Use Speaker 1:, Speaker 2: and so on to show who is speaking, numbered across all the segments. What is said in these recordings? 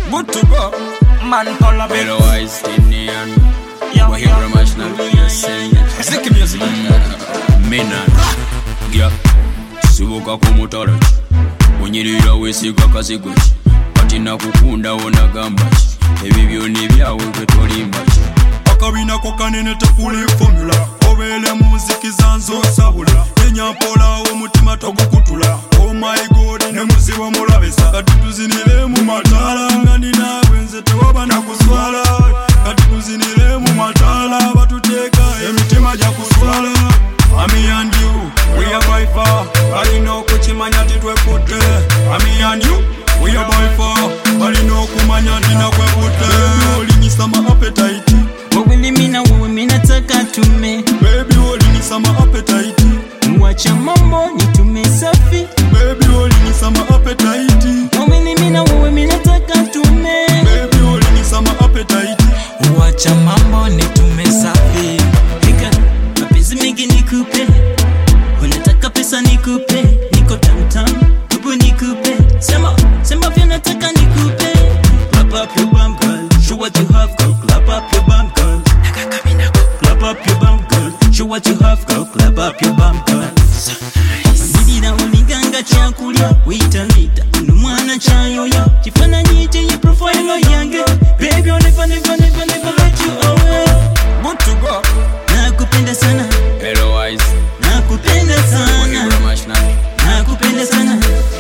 Speaker 1: Good to go. Man, all of it.
Speaker 2: Better wise, Indian. We're here from National
Speaker 1: Sick music.
Speaker 2: Menan. Yeah. Sibuka kumutarachi. Unyirira wesiga kazigwechi. Patina kukunda wona gambachi. Ebibyo nebyawe kwetolimbachi.
Speaker 1: Akabina kokanene tefuli formula. Obele muziki zanzo sabula. Enyampola omutima togukutula. Oh my god, ne muziwa mulabesa. Kati tuzinire mu matala. Ngani nawe nze tewaba nakuswala. Kati tuzinire mu matala. Batuteka emitima gya kuswala. Ami and you, we are by far. Balino kuchimanya titwekute. Ami and you, we are by far. Balino kumanya tinakwekute. Olinyisa ma appetite.
Speaker 3: Wawili mina wewe mina taka tume.
Speaker 1: Baby olinyisa ma appetite.
Speaker 3: Mwacha mambo nitume safi.
Speaker 1: Baby olinyisa ma appetite.
Speaker 3: Wawili mina wewe mina taka tume.
Speaker 1: Baby olinyisa ma appetite.
Speaker 3: Mwacha mambo nitume safi. Hika mapenzi mengi nikupe. Unataka pesa nikupe. Niko tamtam ubu nikupe. Sema vya nataka nikupe. Clap up your bum girl. Show what you have girl. Clap up your bum girl. Clap up your bum girl. Show what you have girl. Clap up your bum girl. Mbidira uliganga chakulya. Witalita unumwana chayoya. Chifana nyite ye profile yange. Baby I'll never let you away.
Speaker 1: Good to go.
Speaker 3: Nakupenda sana.
Speaker 2: Better wise.
Speaker 3: Nakupenda
Speaker 2: We're
Speaker 3: sana.
Speaker 2: here from National.
Speaker 3: Nakupenda sana.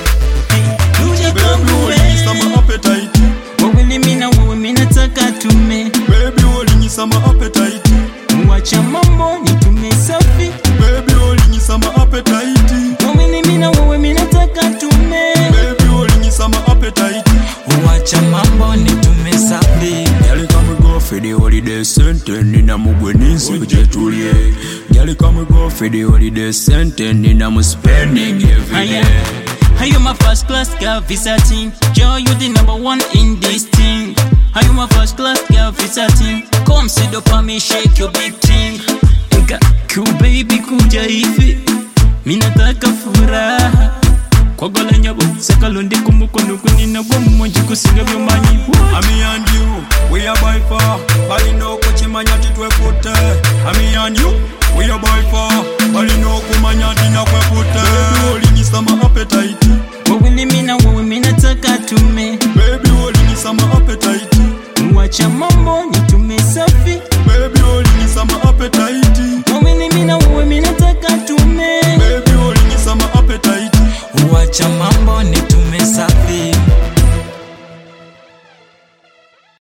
Speaker 3: Uje
Speaker 1: Baby
Speaker 3: kwangu
Speaker 1: olinyisa ma
Speaker 3: wewe.
Speaker 1: appetite.
Speaker 3: Wawili mina wewe mina taka tume.
Speaker 1: Baby olinyisa ma appetite.
Speaker 3: Mwacha mambo nitume safi.
Speaker 1: Baby olinyisa ma appetite.
Speaker 3: Wawili mina wewe mina taka tume.
Speaker 1: Baby olinyisa ma appetite.
Speaker 3: Mwacha mambo nitume safi.
Speaker 2: Gyal come we go for the holiday sente nina mugwe ninsi kujetulie. Gyal come we go for the holiday sente nina mu spending every day.
Speaker 3: Are you my first class girl visiting? Joe, you the number one in this thing. Are you my first class girl visiting? Come sit up on me, shake your big thing. Eka, cool baby kuja hivi. Mina taka furaha. Kwa gola nyabo, seka londe kumukono kunina kwa mmoji kusinga vyomanyi.
Speaker 1: Ami and you, we are by far. Balino kuchimanya titwekute. Ami and you, we are by far. Balino kumanya tinakwekute. Baby olinyisa ma appetite.
Speaker 3: Wawili mina wewe mina taka tume.
Speaker 1: Baby olinyisa ma appetite.
Speaker 3: Mwacha mambo nitume safi.
Speaker 1: Baby olinyisa ma appetite.
Speaker 3: Wawili mina wewe mina taka tume.
Speaker 1: Baby olinyisa ma appetite.
Speaker 3: Wacha mambo nitume safi.